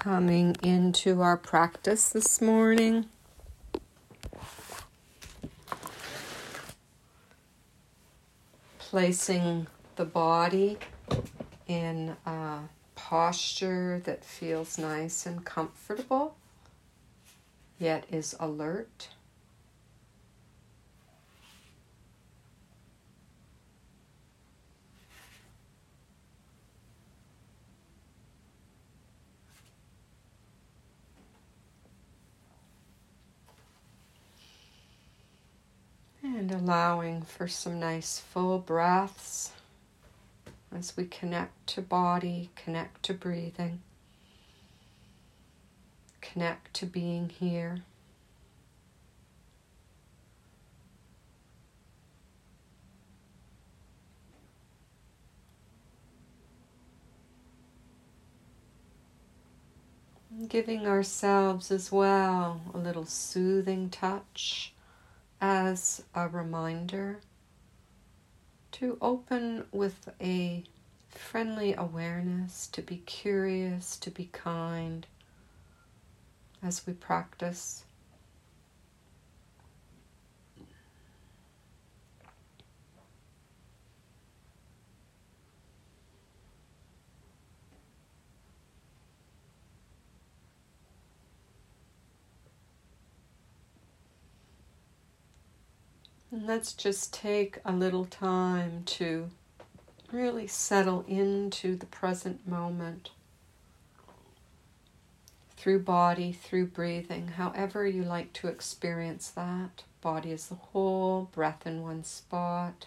Coming into our practice this morning, placing the body in a posture that feels nice and comfortable, yet is alert. And allowing for some nice full breaths as we connect to body, connect to breathing, connect to being here. And giving ourselves as well a little soothing touch as a reminder to open with a friendly awareness, to be curious, to be kind as we practice. And let's just take a little time to really settle into the present moment through body, through breathing, however you like to experience that. Body as a whole, breath in one spot.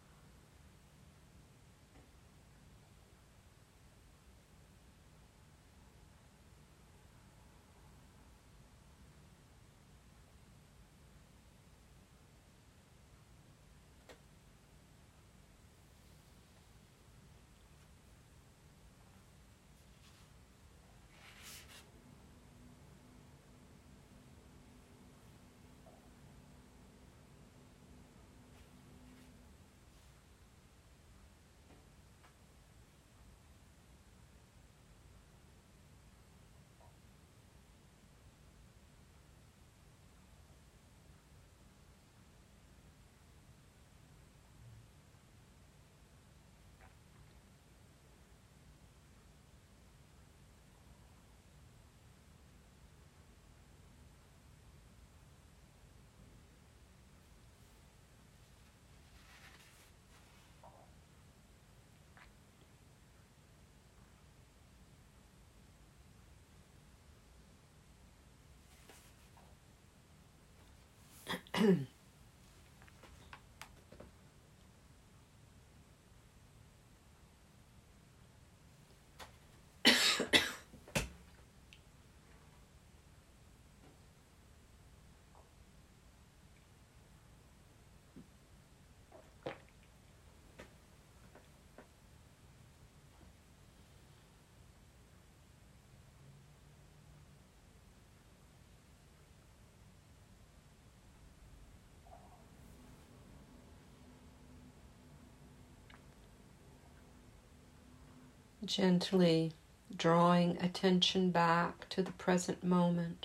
Gently drawing attention back to the present moment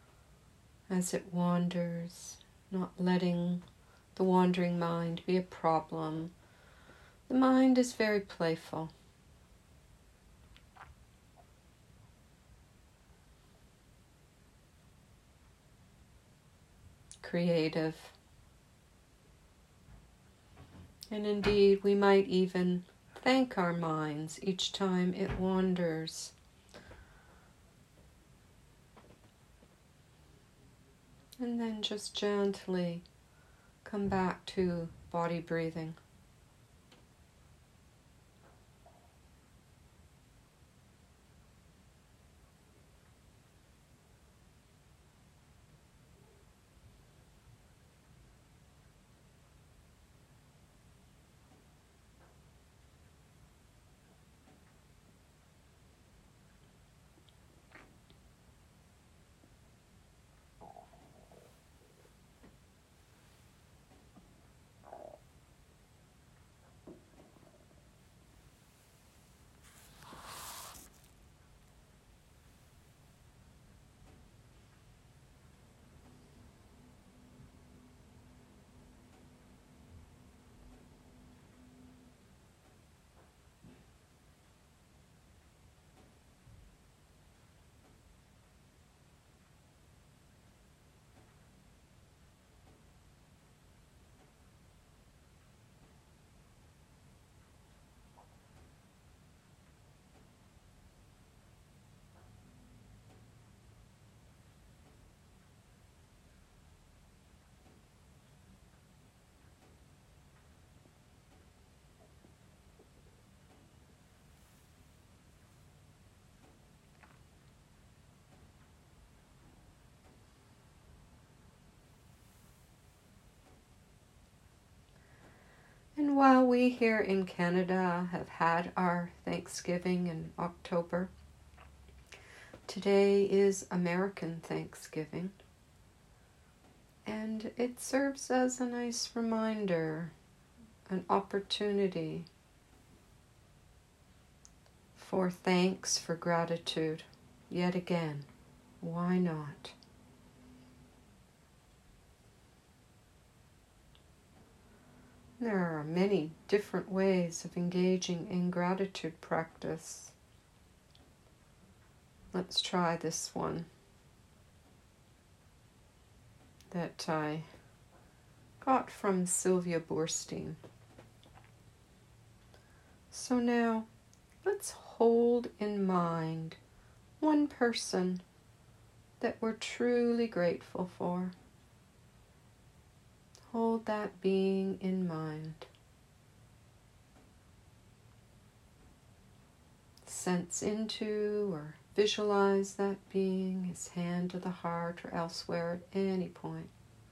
as it wanders, not letting the wandering mind be a problem. The mind is very playful. Creative. And indeed, we might even thank our minds each time it wanders. And then just gently come back to body breathing. while we here in Canada have had our Thanksgiving in October, today is American Thanksgiving, and it serves as a nice reminder, an opportunity for thanks, for gratitude. Yet again, why not? There are many different ways of engaging in gratitude practice. Let's try this one that I got from Sylvia Boorstein. So now, let's hold in mind one person that we're truly grateful for. Hold that being in mind. Sense into or visualize that being, his hand to the heart or elsewhere at any point.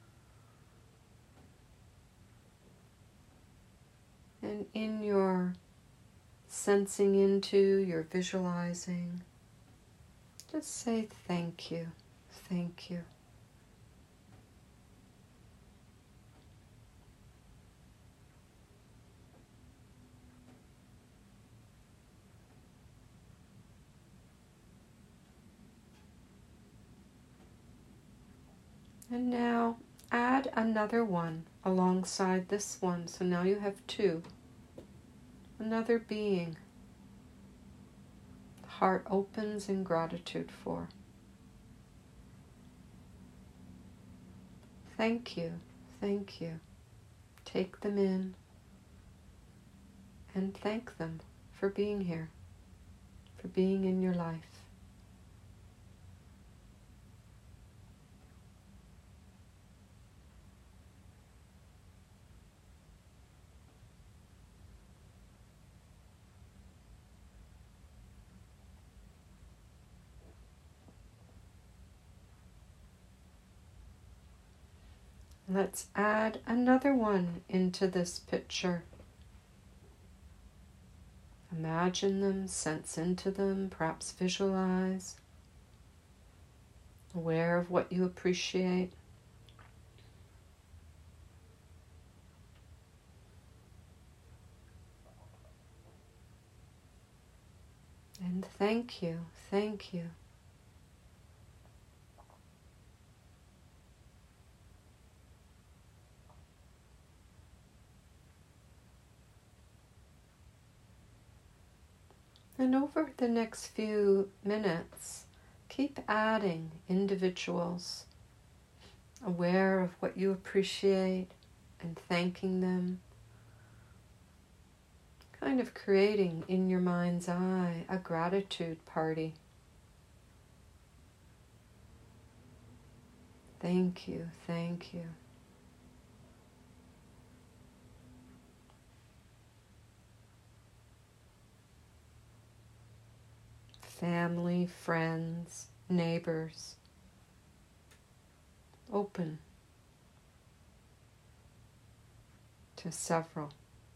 And in your sensing into, your visualizing, just say thank you, thank you. And now add another one alongside this one. So now you have two. Another being. The heart opens in gratitude for. Thank you, thank you. Take them in and thank them for being here, for being in your life. Let's add another one into this picture. Imagine them, sense into them, perhaps visualize. Aware of what you appreciate. And thank you, thank you. And over the next few minutes, keep adding individuals, aware of what you appreciate and thanking them, kind of creating in your mind's eye a gratitude party. Thank you, thank you. Family, friends, neighbors. Open to several.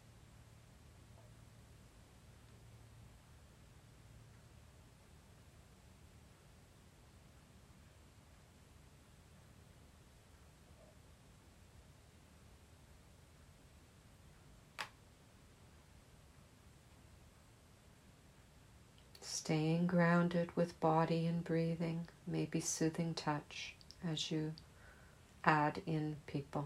Staying grounded with body and breathing, maybe soothing touch as you add in people.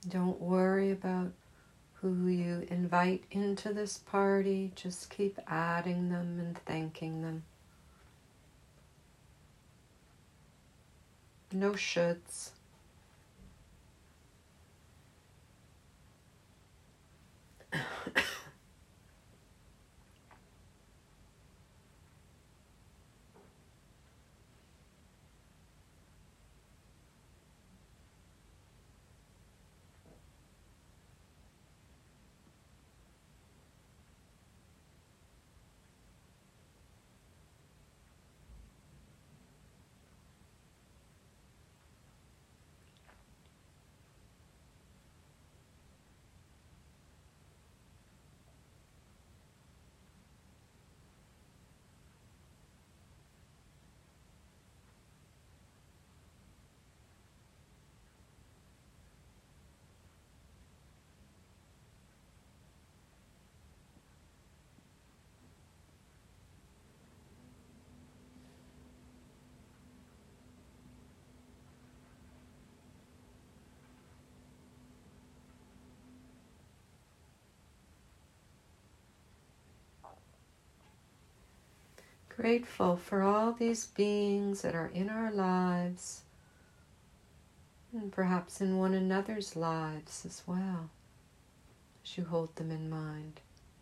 Don't worry about who you invite into this party. Just keep adding them and thanking them. No shoulds. Grateful for all these beings that are in our lives and perhaps in one another's lives as well, as you hold them in mind.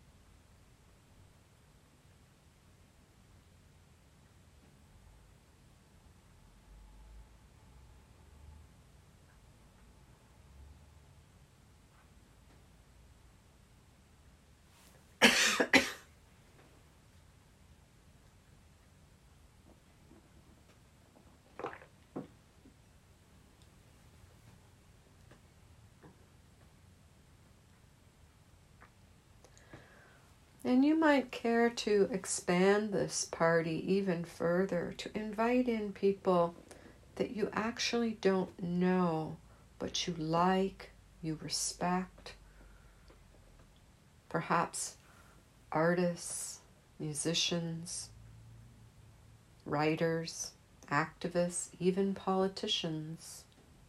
And you might care to expand this party even further, to invite in people that you actually don't know, but you like, you respect. Perhaps artists, musicians, writers, activists, even politicians.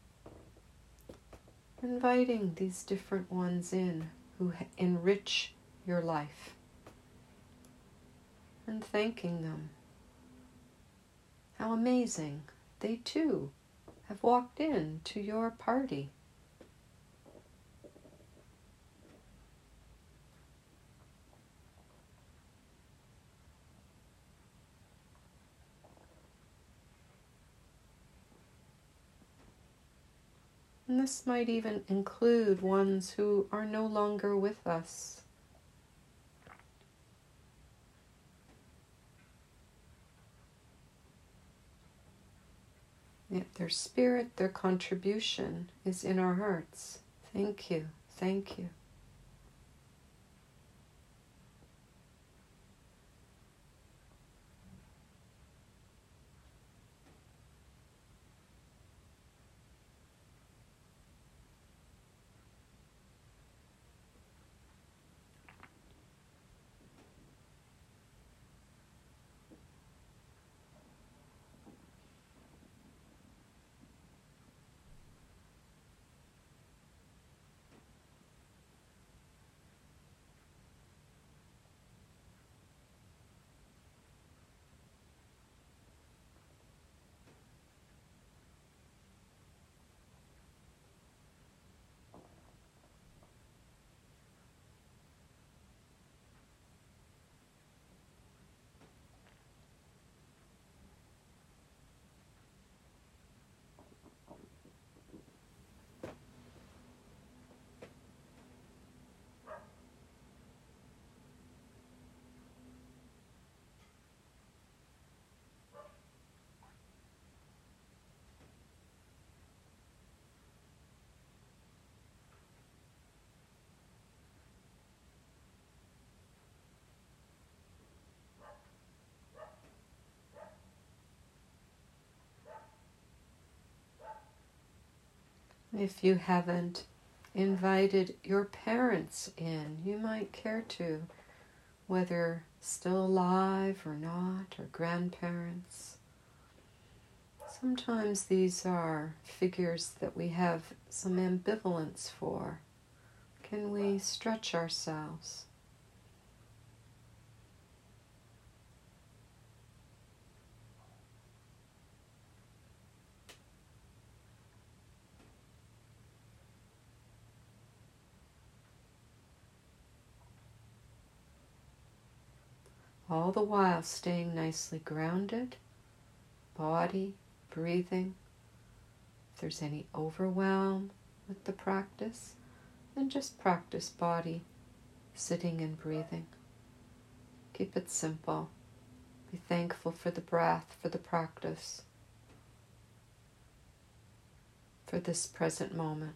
Inviting these different ones in who enrich your life. And thanking them. How amazing. They too have walked in to your party. And this might even include ones who are no longer with us. Yet their spirit, their contribution is in our hearts. Thank you. Thank you. If you haven't invited your parents in, you might care to, whether still alive or not, or grandparents. Sometimes these are figures that we have some ambivalence for. Can we stretch ourselves? All the while staying nicely grounded, body, breathing. If there's any overwhelm with the practice, then just practice body, sitting and breathing. Keep it simple. Be thankful for the breath, for the practice, for this present moment.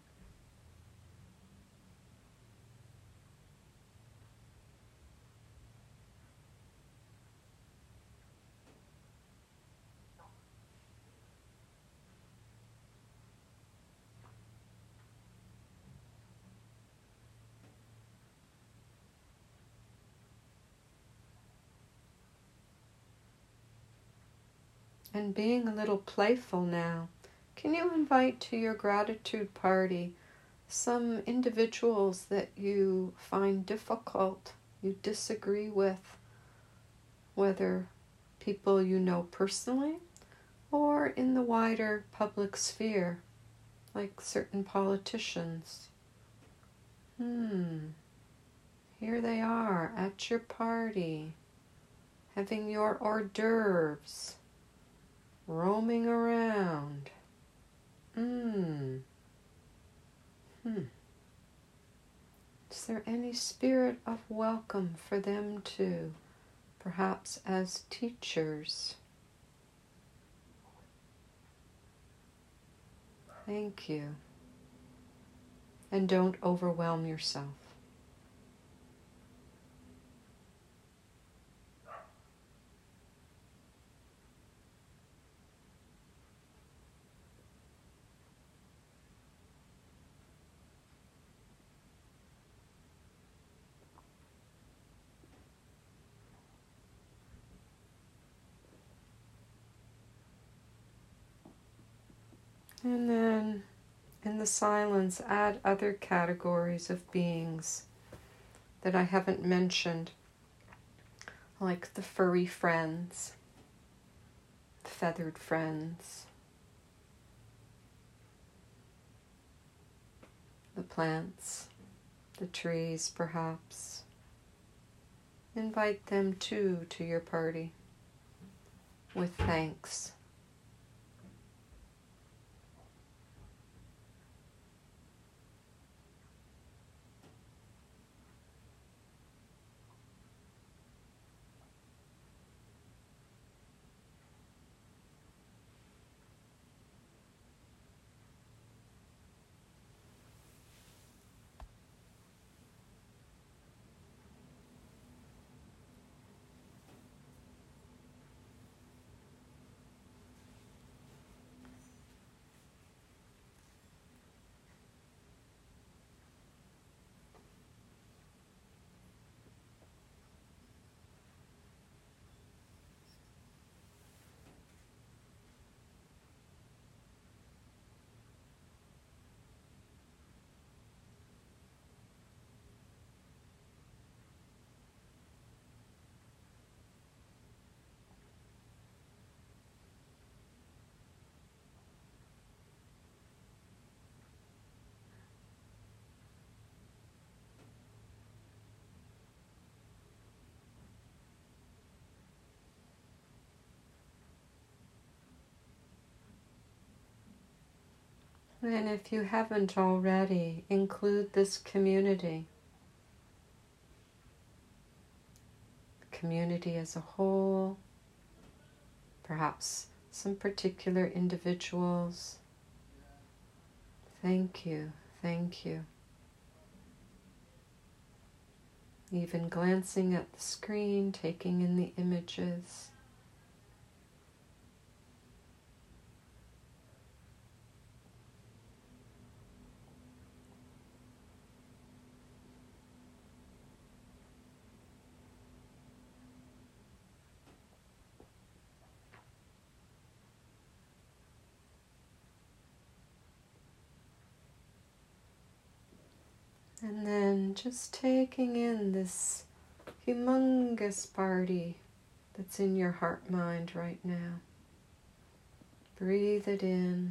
And being a little playful now, can you invite to your gratitude party some individuals that you find difficult, you disagree with, whether people you know personally or in the wider public sphere, like certain politicians? Here they are at your party, having your hors d'oeuvres, roaming around. Is there any spirit of welcome for them too, perhaps as teachers? Thank you. And don't overwhelm yourself. And then, in the silence, add other categories of beings that I haven't mentioned, like the furry friends, the feathered friends, the plants, the trees, perhaps. Invite them too to your party with thanks. And if you haven't already, include this community. Community as a whole, perhaps some particular individuals. Thank you, thank you. Even glancing at the screen, taking in the images. And then just taking in this humongous party that's in your heart mind right now. Breathe it in.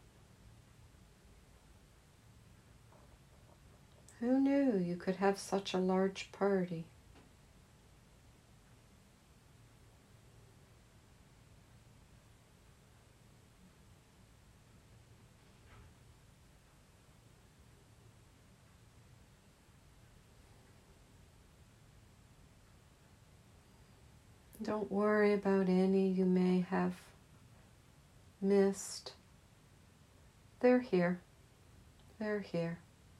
Who knew you could have such a large party? Don't worry about any you may have missed. They're here. They're here.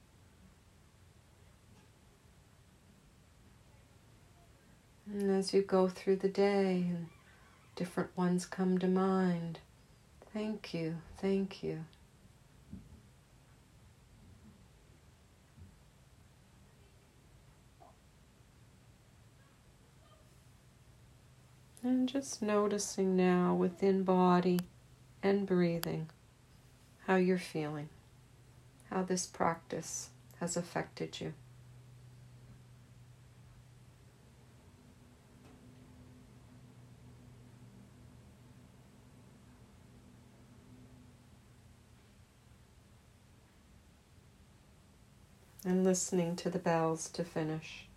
And as you go through the day and different ones come to mind, thank you, thank you. And just noticing now within body and breathing how you're feeling, how this practice has affected you. And listening to the bells to finish.